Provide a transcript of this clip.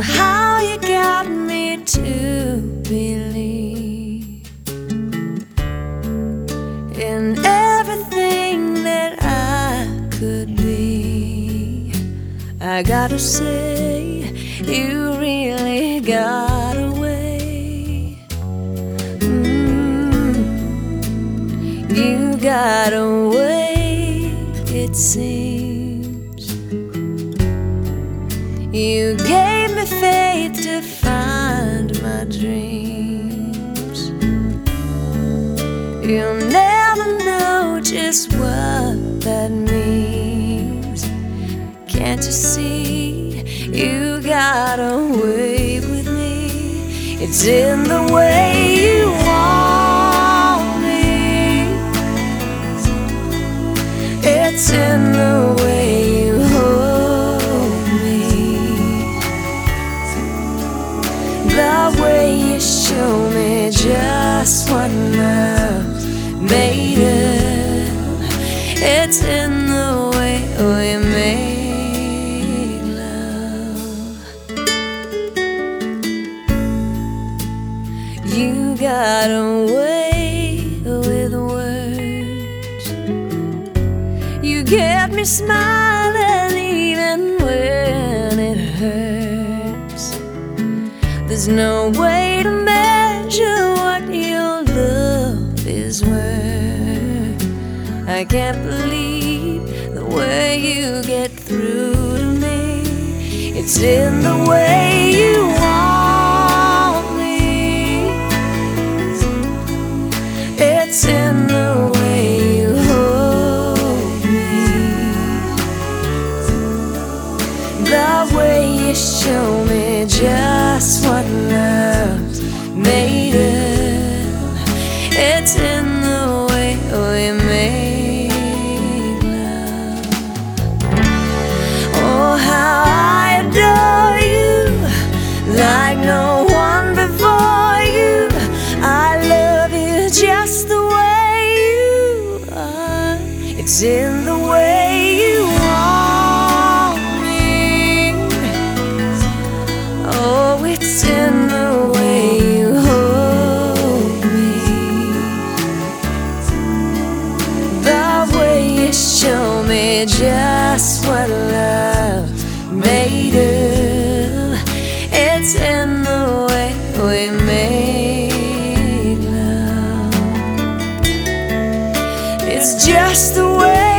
how you got me to believe in everything that I could be. I gotta say, you really got away. You got away, it seems. You gave me faith to find my dreams. You'll never know just what that means. Can't you see, you got away with me. It's in the way you want me. It's in the way you hold me. The way you show me just what love's made of. It's in the way we make love. You got away with words. You get me smiling even when it hurts. There's no way to measure what your love is worth. I can't believe the way you get through to me. It's in the way you want me. It's in the way you hold me. The way you show me just what love's made of. It's in the way we make love. Oh, how I adore you like no one before you. I love you just the way you are. It's in the way you want me. Oh, it's in the way you hold me. The way you show me just what love's made of. It's in the way we make love. It's just the way